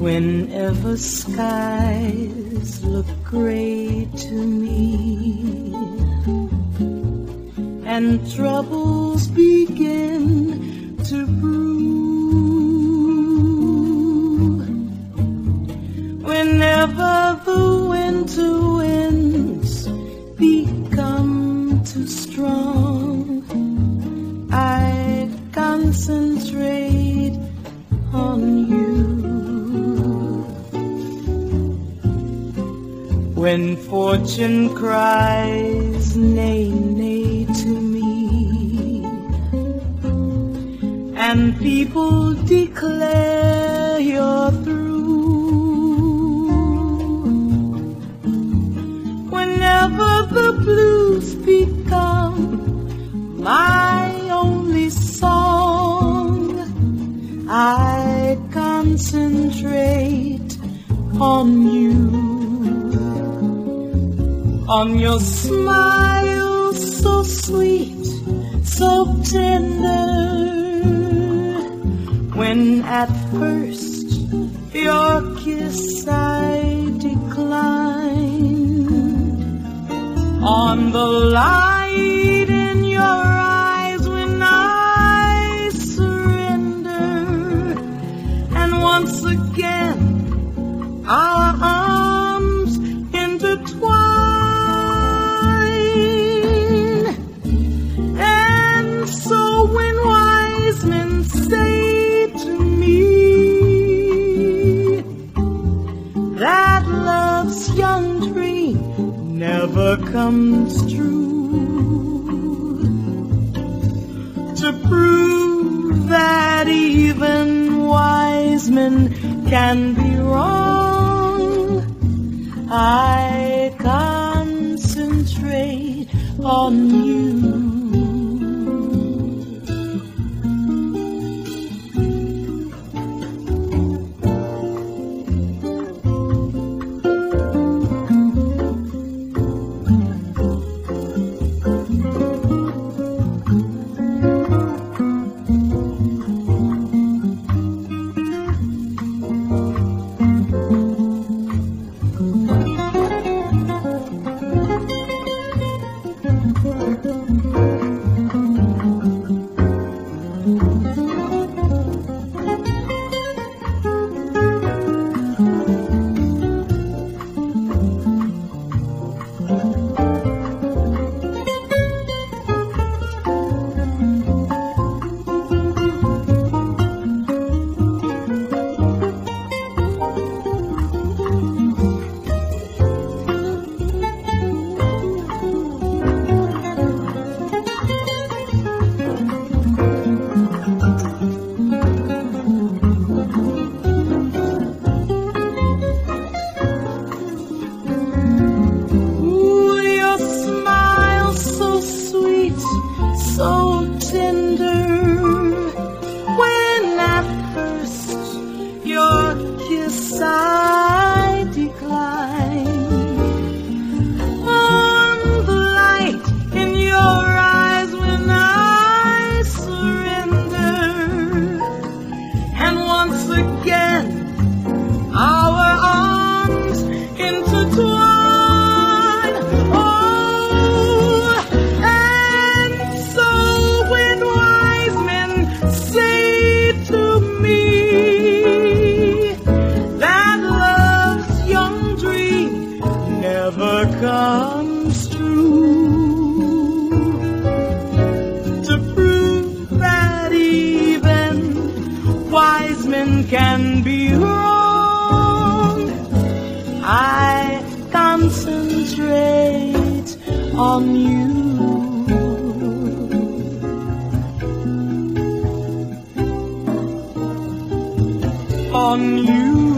Whenever skies look gray to me and troubles begin to brew, whenever the winter winds become too strong, I concentrate on you. When fortune cries nay, nay to me, and people declare you're through, whenever the blues become my only song, I concentrate on you. On your smile so sweet, so tender, when at first your kiss I declined, on the light in your eyes when I surrender, and once again our arms intertwine. That love's young dream never comes true, to prove that even wise men can be wrong, I concentrate on you. So tender, when at first your kiss I declined, on the light in your eyes when I surrender, and once again our arms intertwine. Comes true, to prove that even wise men can be wrong, I concentrate on you. On you.